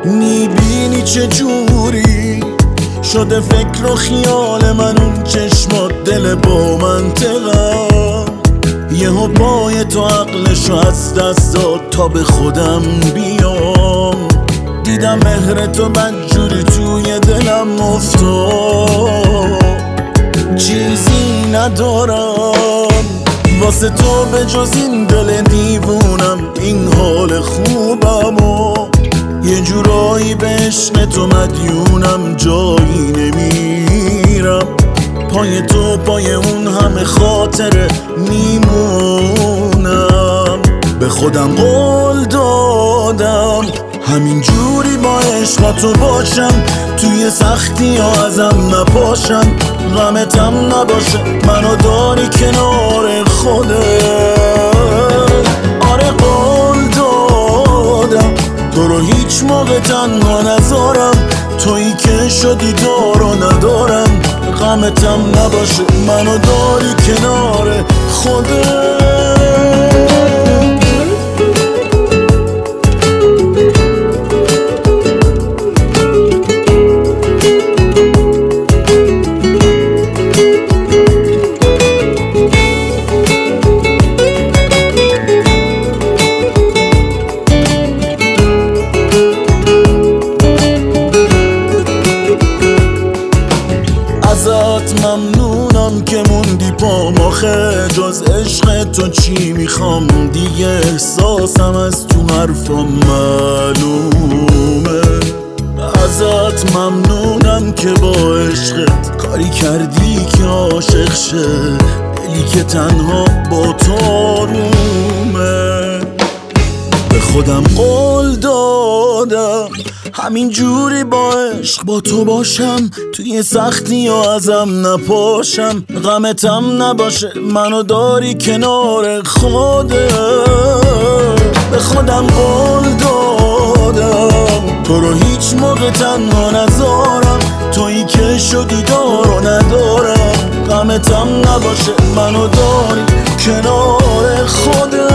میبینی چه جوری شده فکر و خیال من، اون چشمات دل با منطقم. یهو پای تو عقلشو از دست داد تا به خودم بیام. دیدم مهر تو بدجوری توی دلم افتاد. چیزی ندارم واسه تو به جز این دل دیوونم، این حال خوبم و یه جورایی به عشق تو مدیونم. جایی نمیرم پای تو، پای اون همه خاطره میمونم. به خودم قول دادم همین جوری با عشق تو باشم، توی سختی ها ازم نپاشم. غمتم نباشه منو داری کنار خودت. آره قول دادم تو رو هیچ موقع تنها نذارم، تویی که شدی دار و ندارم. غمتم نباشه منو داری کنار خودت. ازت ممنونم که موندی پام، آخه جز عشق تو چی میخوام دیگه؟ احساسم از تو حرفام معلومه. ازت ممنونم که با عشقت کاری کردی که عاشق شه دلی که تنها با تو آرومه. به خودم قول دادم همین جوری با عشق با تو باشم، توی سختی ها ازم نپاشم. غمتم نباشه منو داری کنار خودت. به خودم قول دادم تو رو هیچ موقع تنها نذارم، تویی که شدی دار و ندارم. غمتم نباشه منو داری کنار خودت.